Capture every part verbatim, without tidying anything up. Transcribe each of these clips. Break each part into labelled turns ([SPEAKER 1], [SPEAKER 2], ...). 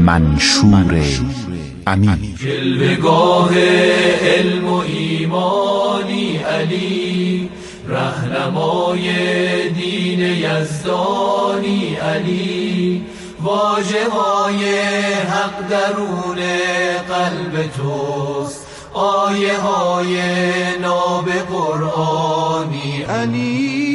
[SPEAKER 1] منشور امیر.
[SPEAKER 2] جلوه‌گاه علم و ایمانی علی، رهنمای دین یزدانی علی، واژه‌های حق درون قلب توست، آیه های ناب قرآنی علی.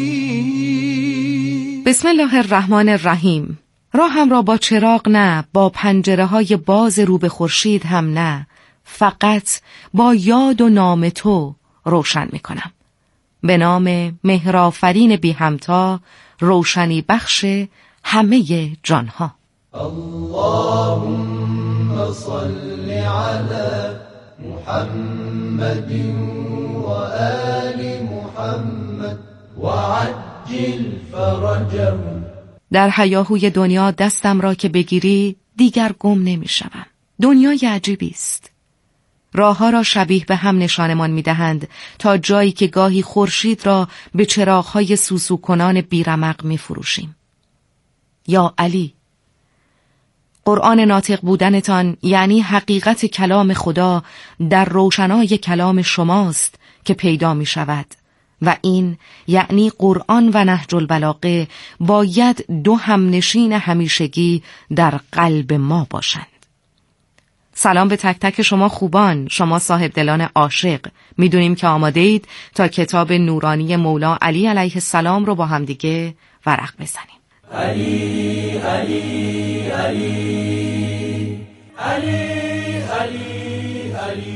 [SPEAKER 3] بسم الله الرحمن الرحیم. راهم را با چراغ نه، با پنجره های باز رو به خورشید هم نه، فقط با یاد و نام تو روشن می کنم. به نام مهرآفرین بی همتا، روشنی بخش همه جانها.
[SPEAKER 2] اللهم صل علی محمد و آل محمد و عجل فرجهم.
[SPEAKER 3] در هیاهوی دنیا دستم را که بگیری دیگر گم نمی شوم. دنیای عجیبی است. راهها را شبیه به هم نشانمان می دهند تا جایی که گاهی خورشید را به چراغ‌های سوسو کنان بیرمق می فروشیم. یا علی، قرآن ناطق بودنتان یعنی حقیقت کلام خدا در روشنای کلام شماست که پیدا می شود و این یعنی قرآن و نهج البلاغه باید دو همنشین همیشگی در قلب ما باشند. سلام به تک تک شما خوبان، شما صاحب دلان عاشق. میدونیم که آماده اید تا کتاب نورانی مولا علی علیه السلام رو با هم دیگه ورق بزنیم.
[SPEAKER 2] علی علی علی علی علی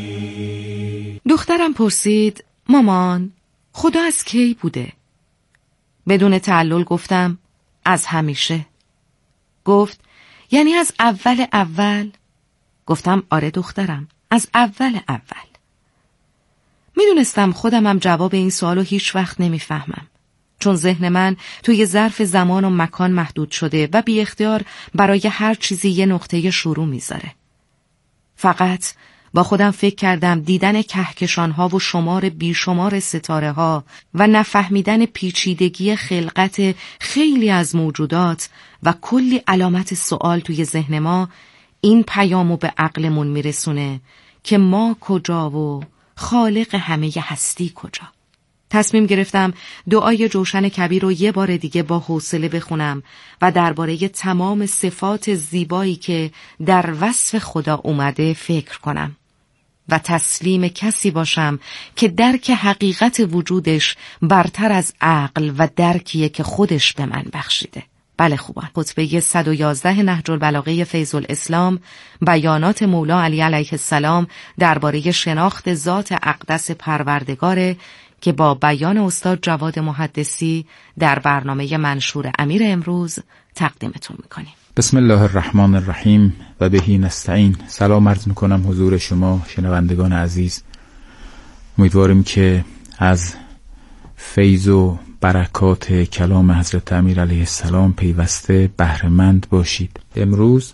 [SPEAKER 2] علی.
[SPEAKER 3] دخترم پرسید مامان خدا از کی بوده؟ بدون تعلل گفتم از همیشه. گفت یعنی از اول اول؟ گفتم آره دخترم، از اول اول. میدونستم خودمم جواب این سوالو هیچ وقت نمیفهمم، چون ذهن من توی ظرف زمان و مکان محدود شده و بی اختیار برای هر چیزی یه نقطه شروع میذاره. فقط با خودم فکر کردم دیدن کهکشان‌ها و شمار بیشمار ستاره‌ها و نفهمیدن پیچیدگی خلقت خیلی از موجودات و کلی علامت سوال توی ذهن ما این پیامو به عقلمون میرسونه که ما کجا و خالق همه هستی کجا. تصمیم گرفتم دعای جوشن کبیر رو یه بار دیگه با حوصله بخونم و درباره تمام صفات زیبایی که در وصف خدا اومده فکر کنم و تسلیم کسی باشم که درک حقیقت وجودش برتر از عقل و درکیه که خودش به من بخشیده. بله خوبان، خطبه صد و یازده نهج البلاغه فیض الاسلام، بیانات مولا علی علیه السلام درباره شناخت ذات اقدس پروردگاره که با بیان استاد جواد محدثی در برنامه منشور امیر امروز تقدیمتون میکنیم.
[SPEAKER 1] بسم الله الرحمن الرحیم و بهی نستعین. سلام عرض میکنم حضور شما شنوندگان عزیز. امیدواریم که از فیض و برکات کلام حضرت امیر علیه السلام پیوسته بهره‌مند باشید. امروز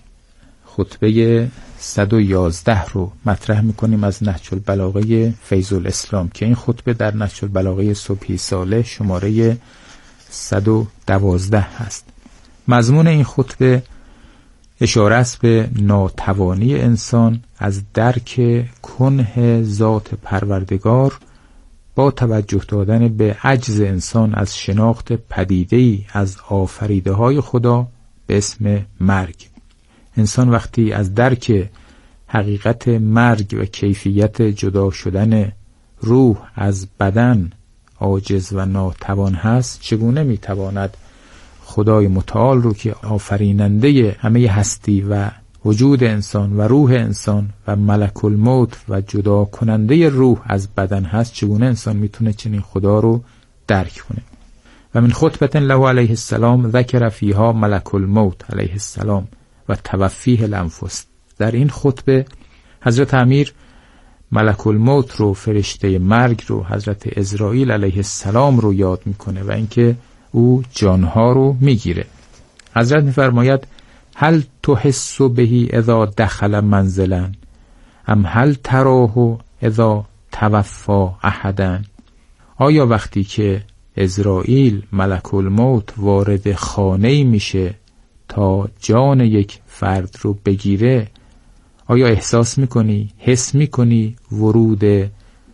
[SPEAKER 1] خطبه صد و یازده رو مطرح میکنیم از نهج البلاغه فیض الاسلام که این خطبه در نهج البلاغه صبحی صالح شماره صد و دوازده هست. مضمون این خطبه اشاره است به ناتوانی انسان از درک کنه ذات پروردگار با توجه دادن به عجز انسان از شناخت پدیده‌ای از آفریده های خدا به اسم مرگ. انسان وقتی از درک حقیقت مرگ و کیفیت جدا شدن روح از بدن عاجز و ناتوان هست، چگونه میتواند خدای متعال رو که آفریننده همه هستی و وجود انسان و روح انسان و ملک الموت و جدا کننده روح از بدن هست، چگونه انسان میتونه چنین خدا رو درک کنه؟ و من خطبه له علیه السلام ذکر فیها ملک الموت علیه السلام و توفیه الانفس. در این خطبه حضرت امیر ملک الموت رو، فرشته مرگ رو، حضرت عزرائیل علیه السلام رو یاد میکنه و اینکه او جانها رو میگیره. حضرت میفرماید هل تحس بهی اذا دخل منزلا ام هل تراه اذا توفا احدا. آیا وقتی که عزرائیل ملک الموت وارد خانه‌ای میشه تا جان یک فرد رو بگیره، آیا احساس میکنی، حس میکنی ورود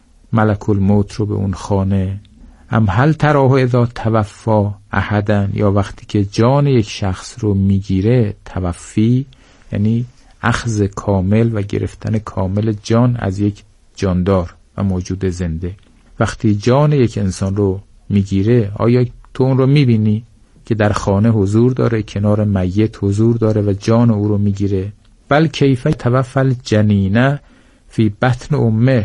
[SPEAKER 1] ملک الموت رو به اون خانه؟ ام هل تراه اذا توفی احدا، یا وقتی که جان یک شخص رو میگیره، توفی یعنی اخذ کامل و گرفتن کامل جان از یک جاندار و موجود زنده. وقتی جان یک انسان رو میگیره، آیا تو اون رو میبینی که در خانه حضور داره، کنار میت حضور داره و جان او رو میگیره؟ بل کیف توفی الجنین فی بطن امه.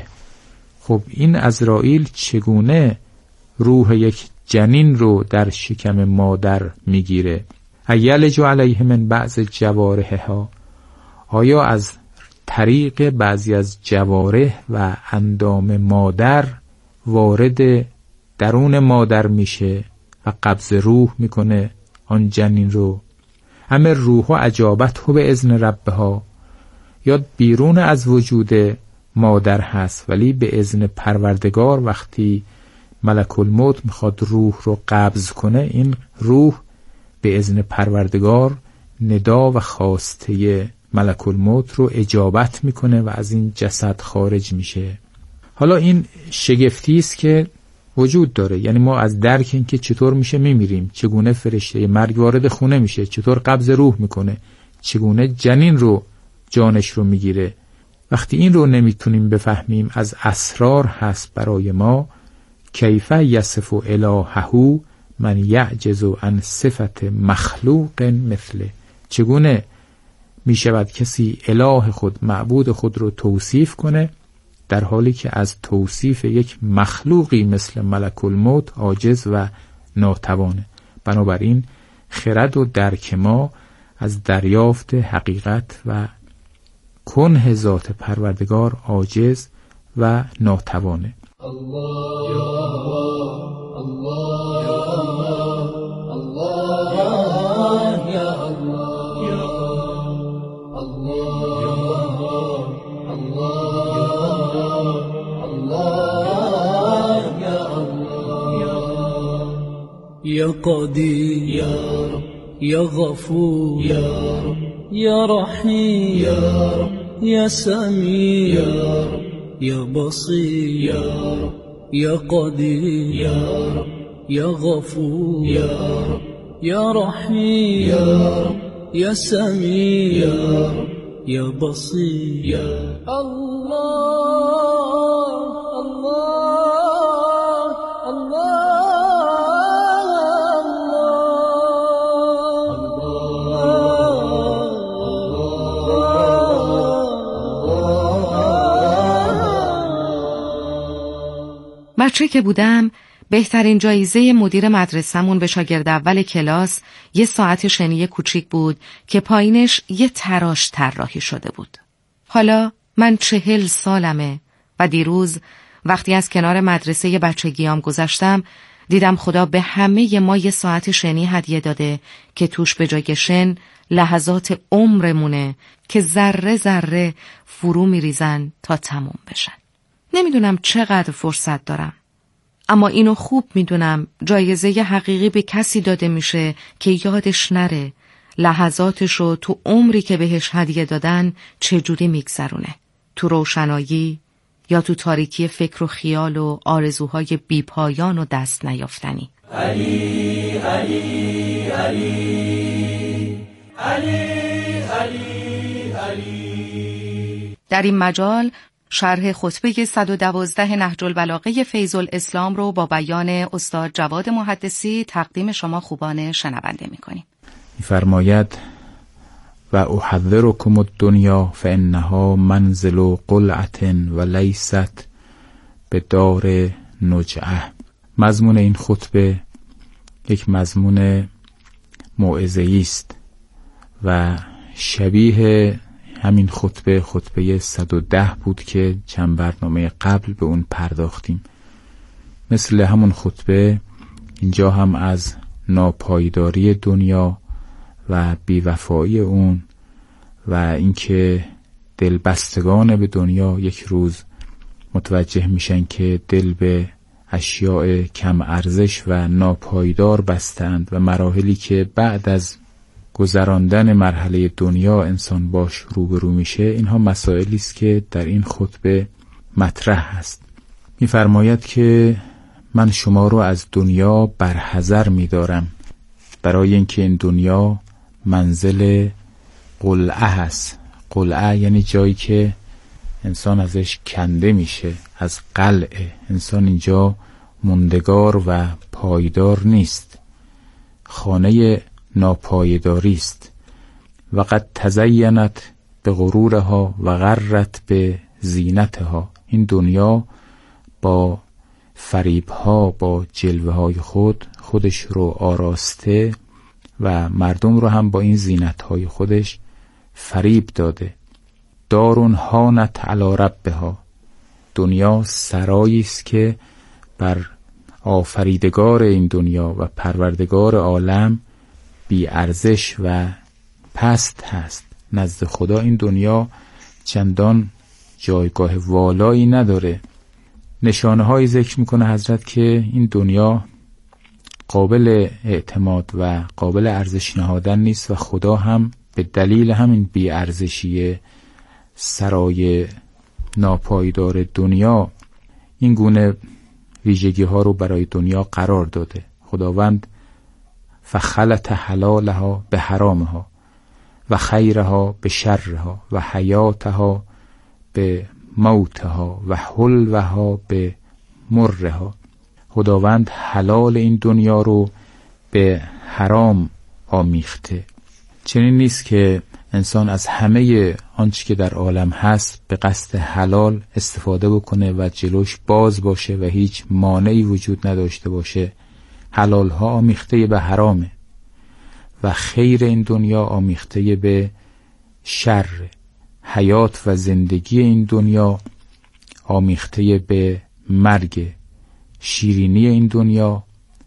[SPEAKER 1] خب این عزرائیل چگونه روح یک جنین رو در شکم مادر میگیره؟ ایلج علیه من بعض جوارحها، آیا از طریق بعضی از جوارح و اندام مادر وارد درون مادر میشه و قبض روح میکنه آن جنین رو؟ همه روح و عجابت به اذن ربها، یا بیرون از وجود مادر هست ولی به اذن پروردگار وقتی ملک الموت میخواد روح رو قبض کنه، این روح به اذن پروردگار ندا و خواسته ملک الموت رو اجابت میکنه و از این جسد خارج میشه. حالا این شگفتی است که وجود داره، یعنی ما از درک این که چطور میشه میمیریم، چگونه فرشته مرگ وارد خونه میشه، چطور قبض روح میکنه، چگونه جنین رو جانش رو میگیره، وقتی این رو نمیتونیم بفهمیم، از اسرار هست برای ما. کیف یصف الهه من یعجز عن صفت مخلوق مثله، چگونه میشود کسی اله خود، معبود خود رو توصیف کنه در حالی که از توصیف یک مخلوقی مثل ملک الموت عاجز و ناتوانه. بنابراین خرد و درک ما از دریافت حقیقت و کنه ذات پروردگار عاجز و ناتوانه. الله یا الله، الله یا الله، الله یا الله، یا الله یا الله، الله یا الله،
[SPEAKER 4] یا قدیر یا رب، یا غفور یا رب، یا رحیم یا رب، یا سمیع یا رب، یا بصیر یا رب، یا قدیر یا رب، یا غفور یا رب، یا رحیم یا رب، یا سمیع یا رب، یا بصیر یا الله.
[SPEAKER 3] بچه که بودم بهترین جایزه مدیر مدرسمون به شاگرد اول کلاس یه ساعت شنی کوچیک بود که پایینش یه تراش طراحی شده بود. حالا من چهل سالمه و دیروز وقتی از کنار مدرسه بچگیام گذشتم دیدم خدا به همه ما یه ساعت شنی هدیه داده که توش به جای شن لحظات عمرمونه که ذره ذره فرو میریزن تا تموم بشن. نمیدونم چقدر فرصت دارم، اما اینو خوب میدونم جایزه حقیقی به کسی داده میشه که یادش نره لحظاتشو تو عمری که بهش هدیه دادن چجوری میگذرونه، تو روشنایی یا تو تاریکی فکر و خیال و آرزوهای بیپایان و دست نیافتنی.
[SPEAKER 2] علی علی علی علی علی علی.
[SPEAKER 3] در این مجال شرح خطبه صد و دوازده نهج البلاغه فیض الاسلام رو با بیان استاد جواد محدثی تقدیم شما خوبان شنونده می‌کنیم.
[SPEAKER 1] می‌فرماید و احذرکم الدنیا فانها منزل قلعة و لیست به دار نجعه. مضمون این خطبه یک مضمون موعظه‌ای است و شبیه همین خطبه خطبه صد و ده بود که چند برنامه قبل به اون پرداختیم. مثل همون خطبه اینجا هم از ناپایداری دنیا و بیوفایی اون و اینکه دلبستگان به دنیا یک روز متوجه میشن که دل به اشیاء کم ارزش و ناپایدار بستند و مراحلی که بعد از گذراندن مرحله دنیا انسان باش روبرو میشه، اینها مسائلی است که در این خطبه مطرح هست. میفرماید که من شما رو از دنیا برحذر می‌دارم، برای اینکه این دنیا منزل قلعه هست. قلعه یعنی جایی که انسان ازش کنده میشه، از قلعه. انسان اینجا موندگار و پایدار نیست، خانه ناپایداری است. و قد تزینت به غرورها و غرت به زینتها. این دنیا با فریبها، با جلوه های خود خودش رو آراسته و مردم رو هم با این زینت های خودش فریب داده. دارون هانت علی ربها. دنیا سرایی است که بر آفریدگار این دنیا و پروردگار عالم بی ارزش و پست هست. نزد خدا این دنیا چندان جایگاه والایی نداره. نشانه های ذکر میکنه حضرت که این دنیا قابل اعتماد و قابل ارزش نهادن نیست و خدا هم به دلیل همین بی ارزشی سرای ناپایدار دنیا این گونه ویژگی ها رو برای دنیا قرار داده. خداوند فخلط حلالها به حرامها و خیرها به شرها و حیاتها به موتها و حلوها به مرها. خداوند حلال این دنیا رو به حرام آمیخته. چنین نیست که انسان از همه آنچه که در عالم هست به قصد حلال استفاده بکنه و جلوش باز باشه و هیچ مانعی وجود نداشته باشه. حلال ها آمیخته به حرامه و خیر این دنیا آمیخته به شر. حیات و زندگی این دنیا آمیخته به مرگ. شیرینی این دنیا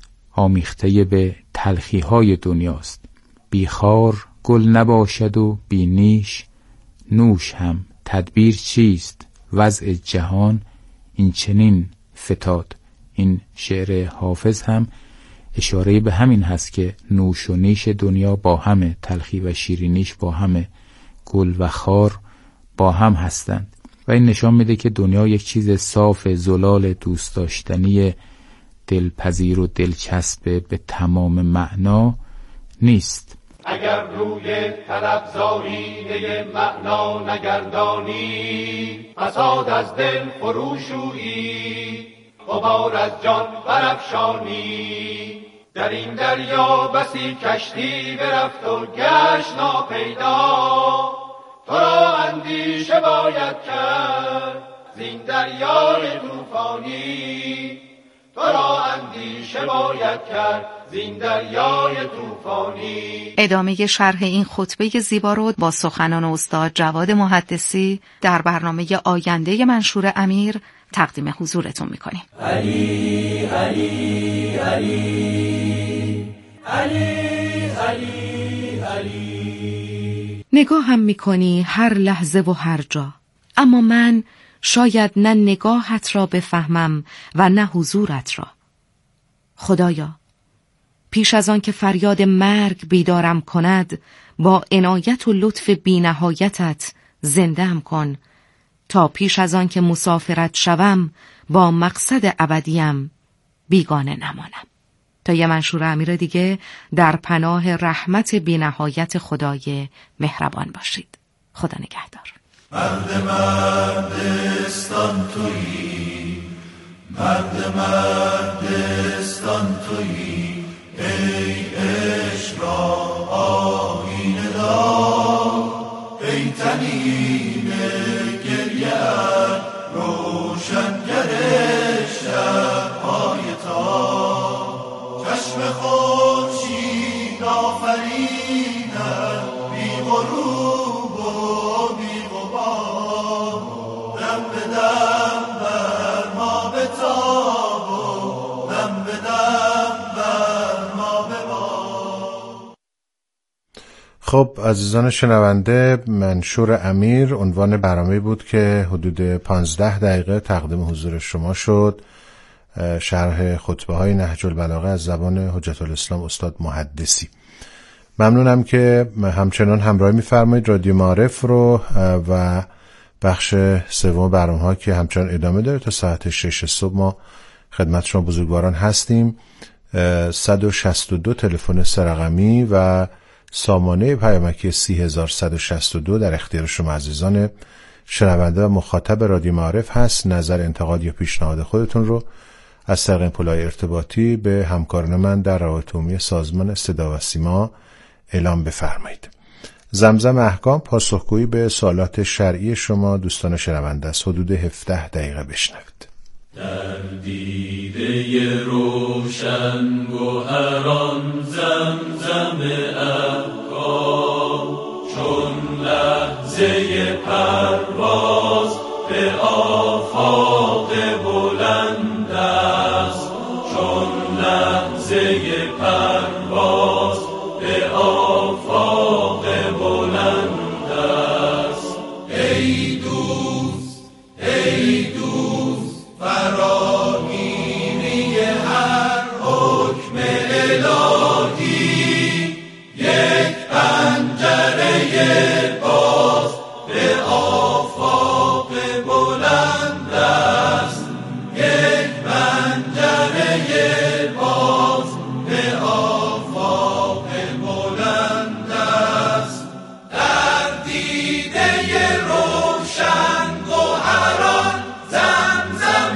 [SPEAKER 1] آمیخته به تلخی های دنیاست. بیخار گل نباشد و بی نیش نوش هم. تدبیر چیست وضع جهان این چنین فتاد. این شعر حافظ هم اشاره به همین هست که نوش و نیش دنیا با همه، تلخی و شیرینیش با همه، گل و خار با هم هستند. و این نشان میده که دنیا یک چیز صاف، زلال، دوست داشتنی، دلپذیر و دلچسب به تمام معنا نیست.
[SPEAKER 2] اگر روی طلب زارینه معنا نگردانی، فساد از دل فروشویی، غبار از جان برافشانی. در این دریا بسی کشتی برفت و گشت ناپیدا، تو را اندیشه باید کرد زین دریای طوفانی. تو را اندیشه باید کرد زین دریای طوفانی.
[SPEAKER 3] ادامه شرح این خطبه زیبا رو با سخنان استاد جواد محدثی در برنامه آینده منشور امیر تقدیم حضورتون میکنیم.
[SPEAKER 2] علی علی علی علی علی علی.
[SPEAKER 3] نگاه هم میکنی هر لحظه و هر جا، اما من شاید نه نگاهت را بفهمم و نه حضورت را. خدایا، پیش از آن که فریاد مرگ بیدارم کند، با عنایت و لطف بی‌نهایتت زنده‌ام کن، تا پیش از آن که مسافرت شوم با مقصد ابدیم بیگانه نمانم. تا یه منشور امیر دیگه در پناه رحمت بی‌نهایت خدای مهربان باشید. خدا نگهدار.
[SPEAKER 2] مرد مردستان تویی، مرد مردستان تویی، ای عشق را آیینه دار، ای تنین گریه‌ات روشنگر شب‌های تار. چشم خورشید آفرینت بی غروب و بی غبار، دم به دم بر ما بتاب و دم به دم بر ما ببار.
[SPEAKER 5] خب عزیزان شنونده، منشور امیر عنوان برنامه بود که حدود پانزده دقیقه تقدیم حضور شما شد. شرح خطبه های نهج البلاغه از زبان حجت الاسلام استاد محدثی. ممنونم که همچنان همراهی می‌فرمایید رادیو معارف رو و بخش سوم برنامه‌ها که همچنان ادامه داره. تا ساعت شش صبح ما خدمت شما بزرگواران هستیم. صد و شصت و دو تلفن سه رقمی و سامانه پیامکی سی هزار و صد و شصت و دو در اختیار شما عزیزان شنونده و مخاطب رادیو معارف هست. نظر، انتقاد یا پیشنهاد خودتون رو از طریق این پلهای ارتباطی به همکاران من در روابط عمومی سازمان صدا و سیما اعلام بفرمایید. زمزم احکام پاسخگویی به سوالات شرعی شما دوستان شنونده است. حدود هفده دقیقه بشنوید.
[SPEAKER 6] در دیده روشن گوهران زمزم احکام چون لحظه پرواز به آفاق بلند است، چون لحظه پرواز به آفاق بلند است. ای دوست ای دوست فراگیری هر حکم الهی، یک پنجره باز به آفاق بلند است، یک پنجره باز به آفاق بلند است. در دیده روشن گوهران زمزم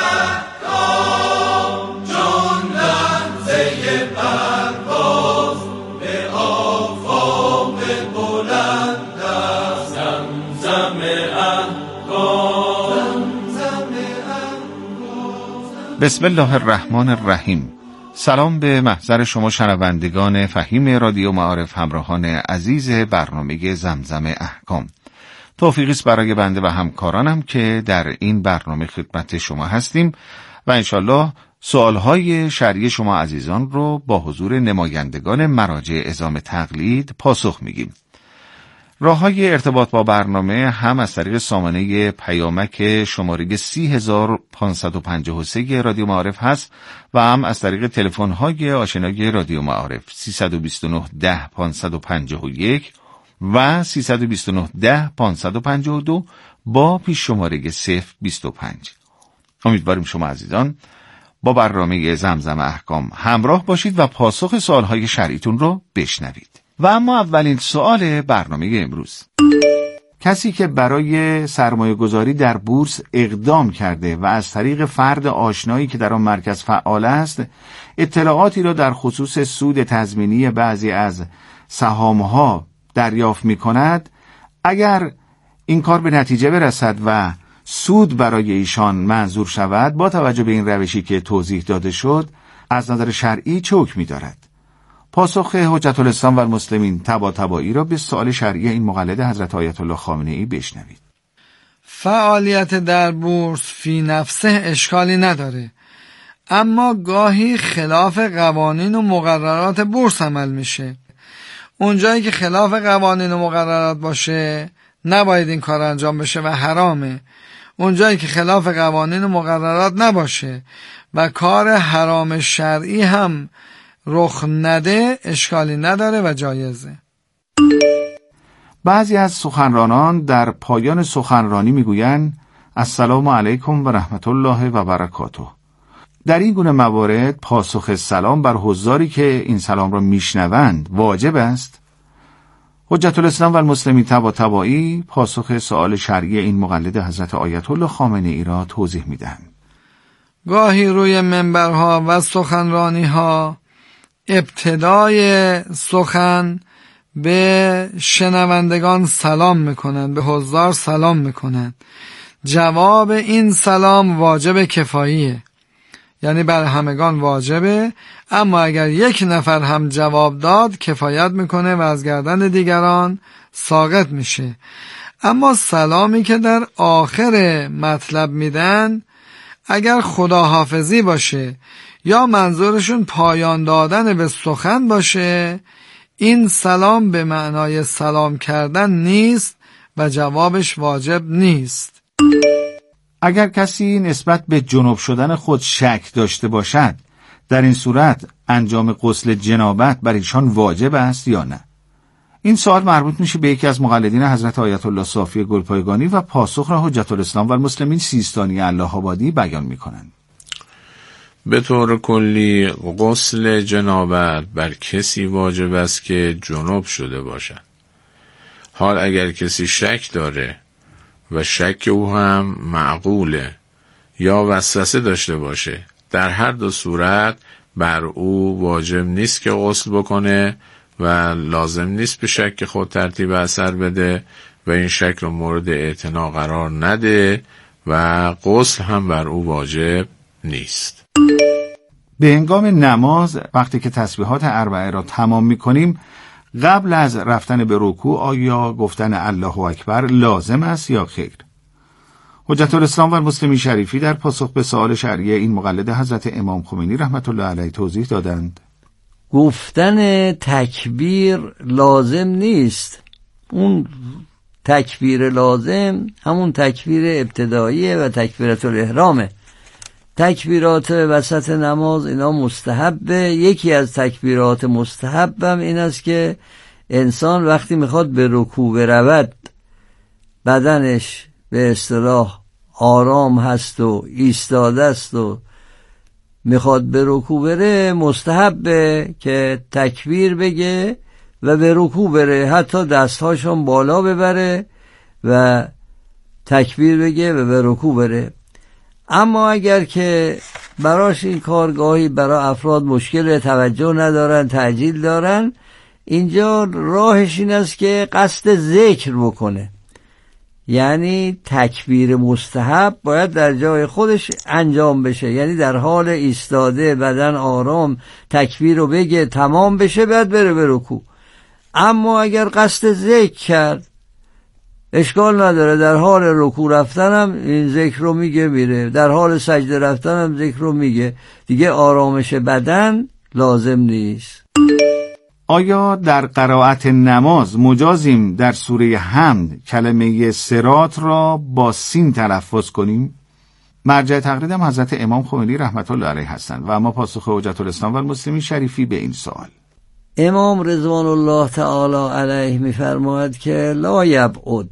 [SPEAKER 6] احکام چون لحظه پرواز به آفاق بلند است. زمزم احکام زمزم احکام.
[SPEAKER 7] بسم الله الرحمن الرحیم. سلام به محضر شما شنوندگان فهیم رادیو معارف، همراهان عزیز برنامه زمزم احکام. توفیقی است برای بنده و همکارانم که در این برنامه خدمت شما هستیم و انشالله سوالهای شرعی شما عزیزان رو با حضور نمایندگان مراجع عظام تقلید پاسخ میگیم. راه‌های ارتباط با برنامه هم از طریق سامانه پیامک شماره سی هزار و پانصد و پنجاه و سه رادیو معارف هست و هم از طریق تلفن‌های آشنای رادیو معارف سیصد و بیست و نه ده پانصد و پنجاه و یک و سیصد و بیست و نه ده پانصد و پنجاه و دو با پیش شماره صفر بیست و پنج. امیدواریم شما عزیزان با برنامه زمزم احکام همراه باشید و پاسخ سوالهای شرعیتون رو بشنوید. و اما اولین سوال برنامه امروز: کسی که برای سرمایه گذاری در بورس اقدام کرده و از طریق فرد آشنایی که در آن مرکز فعال است اطلاعاتی را در خصوص سود تضمینی بعضی از سهام‌ها دریافت می‌کند، اگر این کار به نتیجه برسد و سود برای ایشان منظور شود، با توجه به این روشی که توضیح داده شد از نظر شرعی چه حکمی دارد؟ پاسخ حجت الاسلام و المسلمین طباطبایی را به سوال شرعی این مقلد حضرت آیت الله خامنه ای بشنوید.
[SPEAKER 8] فعالیت در بورس فی نفسه اشکالی نداره، اما گاهی خلاف قوانین و مقررات بورس عمل میشه. اونجایی که خلاف قوانین و مقررات باشه نباید این کار انجام بشه و حرامه. اونجایی که خلاف قوانین و مقررات نباشه و کار حرام شرعی هم رخ نده اشکالی نداره و جایزه.
[SPEAKER 7] بعضی از سخنرانان در پایان سخنرانی میگویند السلام علیکم و رحمت الله و برکاته. در این گونه موارد پاسخ سلام بر حضاری که این سلام را میشنوند واجب است؟ حجت الاسلام و المسلمین طباطبایی پاسخ سوال شرعی این مقلد حضرت آیت الله خامنه ای را توضیح میدهند.
[SPEAKER 8] گاهی روی منبرها و سخنرانیها ابتدای سخن به شنوندگان سلام میکنند، به حضار سلام میکنند. جواب این سلام واجب کفاییه، یعنی بر همگان واجبه، اما اگر یک نفر هم جواب داد کفایت میکنه و از گردن دیگران ساقط میشه. اما سلامی که در آخر مطلب میدن اگر خداحافظی باشه یا منظورشون پایان دادن به سخن باشه، این سلام به معنای سلام کردن نیست و جوابش واجب نیست.
[SPEAKER 7] اگر کسی نسبت به جنب شدن خود شک داشته باشد، در این صورت انجام غسل جنابت بر ایشان واجب است یا نه؟ این سوال مربوط میشه به یکی از مقلدین حضرت آیت الله صافی گلپایگانی و پاسخ را حجت الاسلام و المسلمین سیستانی الله آبادی بیان میکنند.
[SPEAKER 9] به طور کلی غسل جنابت بر کسی واجب است که جنوب شده باشد. حال اگر کسی شک داره و شک او هم معقوله یا وسوسه داشته باشه، در هر دو صورت بر او واجب نیست که غسل بکنه و لازم نیست به شک خود ترتیب اثر بده و این شک رو مورد اعتنا قرار نده و غسل هم بر او واجب نیست.
[SPEAKER 7] به هنگام نماز وقتی که تسبیحات اربعه را تمام می‌کنیم، قبل از رفتن به رکوع آیا گفتن الله اکبر لازم است یا خیر؟ حجت الاسلام و المسلمین شریفی در پاسخ به سوال شرعی این مقلد حضرت امام خمینی رحمت الله علیه توضیح دادند.
[SPEAKER 10] گفتن تکبیر لازم نیست. اون تکبیر لازم همون تکبیر ابتداییه و تکبیرت الاحرامه. تکبیرات وسط نماز اینا مستحبه. یکی از تکبیرات مستحبم این است که انسان وقتی میخواد به رکوع برود بدنش به اصطلاح آرام هست و ایستاده است و میخواد به رکوع بره، مستحبه که تکبیر بگه و به رکوع بره، حتی دستهاشون بالا ببره و تکبیر بگه و به رکوع بره. اما اگر که براش این کارگاهی برای افراد مشکل توجه ندارن، تعجیل دارن، اینجا راهش این است که قصد ذکر بکنه. یعنی تکبیر مستحب باید در جای خودش انجام بشه، یعنی در حال ایستاده بدن آرام تکبیر رو بگه تمام بشه بعد بره به رکوع. اما اگر قصد ذکر کرد اشکال نداره، در حال رکوع رفتنم این ذکر رو میگه میره، در حال سجده رفتنم ذکر رو میگه، دیگه آرامش بدن لازم نیست.
[SPEAKER 7] آیا در قرائت نماز مجازیم در سوره حمد کلمه صراط را با سین تلفظ کنیم؟ مرجع تقلیدم حضرت امام خمینی رحمت الله علیه هستند و اما پاسخ حجت الاسلام و المسلمین شریفی به این سوال.
[SPEAKER 10] امام رضوان الله تعالی علیه میفرماید که لا یبعد،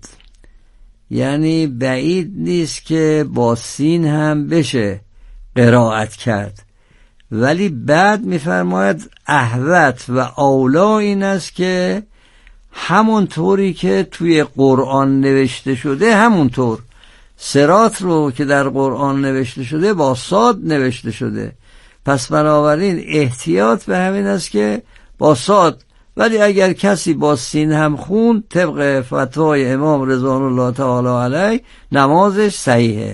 [SPEAKER 10] یعنی بعید نیست که با سین هم بشه قرائت کرد، ولی بعد میفرماید احوط و اولا این است که همون طوری که توی قرآن نوشته شده همونطور. صراط رو که در قرآن نوشته شده با صاد نوشته شده، پس بنابراین احتیاط به همین است که با صاد، ولی اگر کسی با سین هم خون طبق فتوای امام رضوان الله تعالی علیه نمازش صحیحه.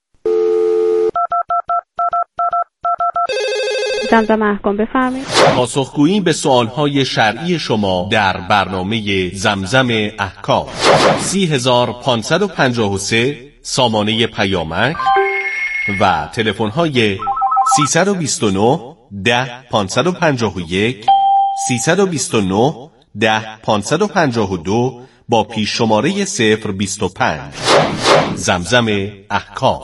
[SPEAKER 11] زمزمه احکام بفرمایید.
[SPEAKER 12] پاسخگویی به سوالهای شرعی شما در برنامه زمزم احکام. سی هزار پانصد و پنجاه و سه سامانه پیامک و تلفن‌های سیصد و بیست و نه ده پانصد و پنجاه و یک، سیصد و بیست و نه ده پانصد و پنجاه و دو با پیش شماره صفر بیست و پنج. زمزم احکام.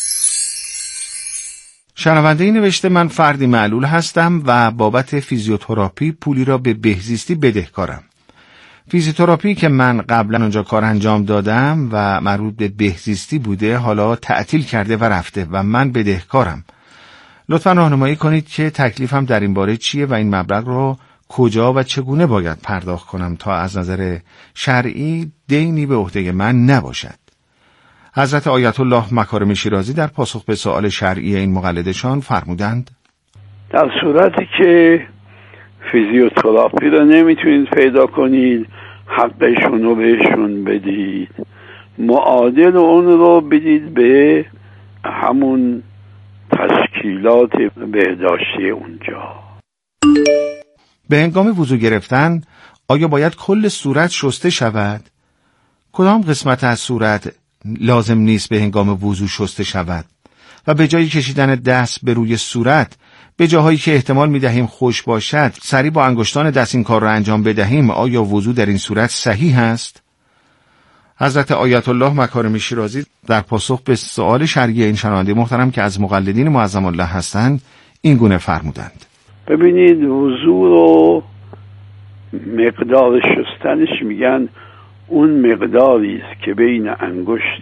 [SPEAKER 7] شنونده ای نوشته من فردی معلول هستم و بابت فیزیوتراپی پولی را به بهزیستی بدهکارم. فیزیوتراپی که من قبلا اونجا کار انجام دادم و مربوط به بهزیستی بوده حالا تعطیل کرده و رفته و من بدهکارم. لطفا راهنمایی کنید که تکلیفم در این باره چیه و این مبلغ رو کجا و چگونه باید پرداخت کنم تا از نظر شرعی دینی به عهده من نباشد. حضرت آیت الله مکارم شیرازی در پاسخ به سوال شرعی این مقلدشان فرمودند
[SPEAKER 13] در صورتی که فیزیوتراپی رو نمیتونید پیدا کنید حقشون رو بهشون بدید، معادل اون رو بدید به همون تشکیلات بهداشتی اونجا.
[SPEAKER 7] به هنگام وضو گرفتن آیا باید کل صورت شسته شود؟ کدام قسمت از صورت لازم نیست به هنگام وضو شسته شود؟ و به جای کشیدن دست به روی صورت به جاهایی که احتمال می‌دهیم خوش باشد سریع با انگشتان دست این کار را انجام بدهیم، آیا وضو در این صورت صحیح است؟ حضرت آیت الله مکارم شیرازی در پاسخ به سوال شرعی این شنونده محترم که از مقلدین معظم الله هستند این گونه فرمودند:
[SPEAKER 13] ببینید وضو رو مقدار شستنش میگن اون مقداری است که بین انگشت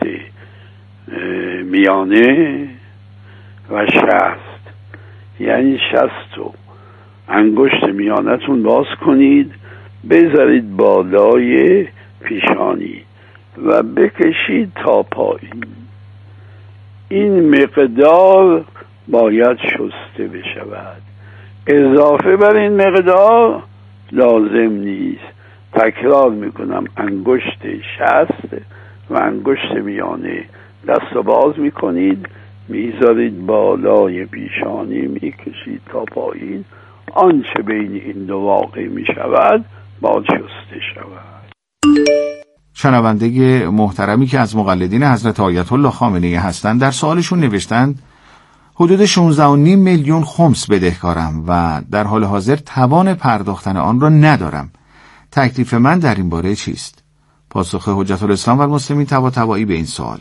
[SPEAKER 13] میانه و شست، یعنی شست و انگشت میانتون باز کنید، بذارید بالای پیشانی و بکشید تا پایین. این مقدار باید شسته بشود، اضافه بر این مقدار لازم نیست. تکرار میکنم، انگشت شست و انگشت میانه دست باز میکنید، میذارید بالای پیشانی، میکشید تا پایین. آنچه بین این دو واقع میشود باید شسته شود.
[SPEAKER 7] شنونده محترمی که از مقلدین حضرت آیت الله خامنه‌ای هستند در سوالشون نوشتند حدود شانزده و نیم میلیون خمس بدهکارم و در حال حاضر توان پرداختن آن را ندارم. تکلیف من در این باره چیست؟ پاسخ حجت الاسلام و المسلمین طباطبایی به این سوال: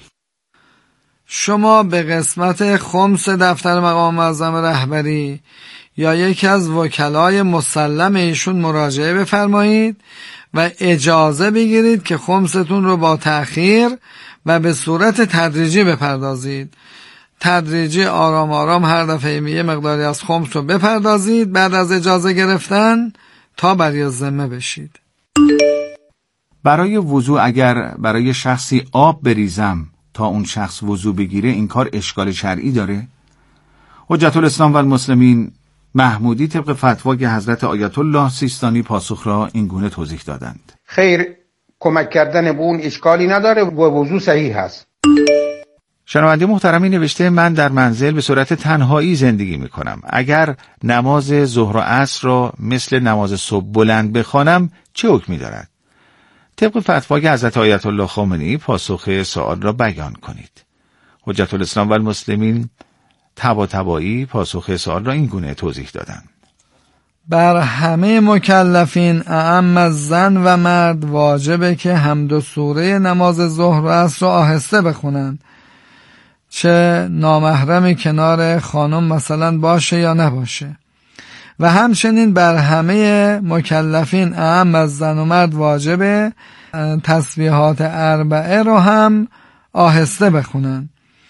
[SPEAKER 8] شما به قسمت خمس دفتر مقام معظم رهبری یا یکی از وکلای مسلم ایشون مراجعه بفرمایید و اجازه بگیرید که خمستون رو با تأخیر و به صورت تدریجی بپردازید. تدریجی آرام آرام هر دفعه یه مقداری از خمس رو بپردازید بعد از اجازه گرفتن تا بری ذمه بشید.
[SPEAKER 7] برای وضو اگر برای شخصی آب بریزم تا اون شخص وضو بگیره این کار اشکال شرعی داره؟ حجت الاسلام و المسلمین محمودی طبق فتوای حضرت آیت الله سیستانی پاسخ را این گونه توضیح دادند:
[SPEAKER 14] خیر، کمک کردن به اون اشکالی نداره و وضو صحیح هست.
[SPEAKER 7] شنونده محترمی نوشته من در منزل به صورت تنهایی زندگی می کنم. اگر نماز ظهر و عصر را مثل نماز صبح بلند بخوانم چه حکمی دارد؟ طبق فتوای حضرت آیت الله خامنه‌ای پاسخ سوال را بیان کنید. حجت الاسلام و المسلمین طباطبایی پاسخ سوال را این گونه توضیح دادند:
[SPEAKER 8] بر همه مکلفین اعم از زن و مرد واجبه که حمد و سوره نماز ظهر و عصر را آهسته بخونند، چه نامحرمی کنار خانم مثلا باشه یا نباشه. و همچنین بر همه مکلفین اعم از زن و مرد واجبه تسبیحات اربعه رو هم آهسته بخونن.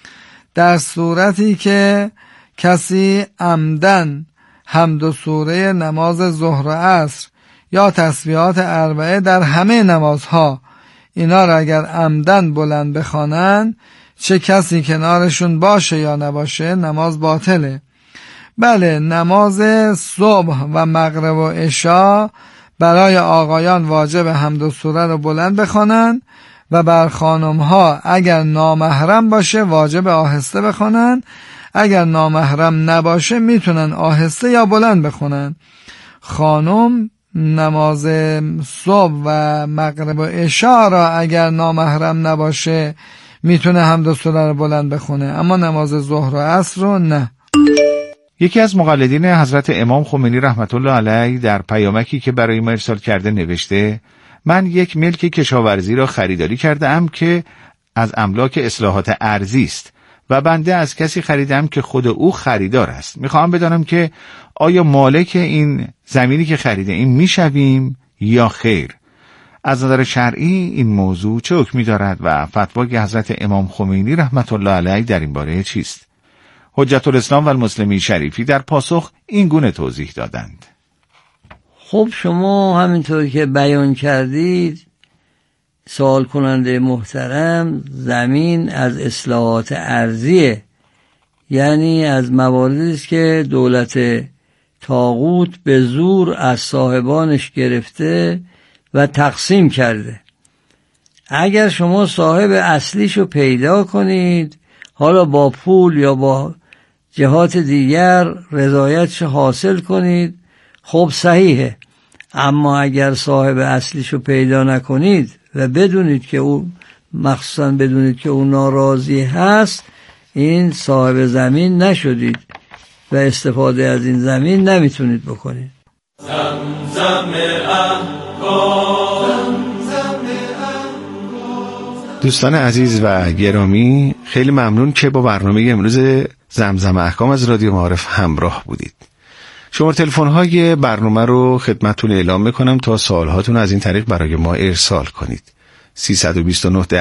[SPEAKER 8] در صورتی که کسی عمدن حمد و سوره نماز ظهر و عصر یا تسبیحات اربعه در همه نمازها اینا را اگر عمدن بلند بخوانن، چه کسی کنارشون باشه یا نباشه نماز باطله. بله، نماز صبح و مغرب و عشا برای آقایان واجب حمد و سوره رو بلند بخوانن و بر خانم ها اگر نامحرم باشه واجب آهسته بخوانن. اگر نامحرم نباشه میتونن آهسته یا بلند بخونن. خانم نماز صبح و مغرب و عشا را اگر نامحرم نباشه میتونه حمد و سوره رو بلند بخونه، اما نماز ظهر و عصر رو نه.
[SPEAKER 7] یکی از مقلدین حضرت امام خمینی رحمت الله علیه در پیامکی که برای ما ارسال کرده نوشته من یک ملک کشاورزی را خریداری کرده ام که از املاک اصلاحات ارضی است و بنده از کسی خریدم که خود او خریدار است. میخواهم بدانم که آیا مالک این زمینی که خریده این میشویم یا خیر؟ از نظر شرعی این موضوع چه حکمی دارد و فتوای حضرت امام خمینی رحمت الله علیه در این باره چیست؟ حجت الاسلام و المسلمین شریفی در پاسخ این گونه توضیح دادند:
[SPEAKER 10] خب شما همینطور که بیان کردید سوال کننده محترم، زمین از اصلاحات ارضیه، یعنی از مواردی است که دولت طاغوت به زور از صاحبانش گرفته و تقسیم کرده. اگر شما صاحب اصلیشو پیدا کنید، حالا با پول یا با جهات دیگر رضایتش حاصل کنید، خب صحیحه. اما اگر صاحب اصلیشو پیدا نکنید و بدونید که او مخصوصا بدونید که او ناراضی هست، این صاحب زمین نشدید و استفاده از این زمین نمیتونید بکنید.
[SPEAKER 6] زمزم احکام.
[SPEAKER 7] دوستان عزیز و گرامی، خیلی ممنون که با برنامه امروز زمزم احکام از رادیو معارف همراه بودید. شماره تلفن های برنامه رو خدمتتون اعلام میکنم تا سوالهاتون از این طریق برای ما ارسال کنید. سیصد و بیست و نه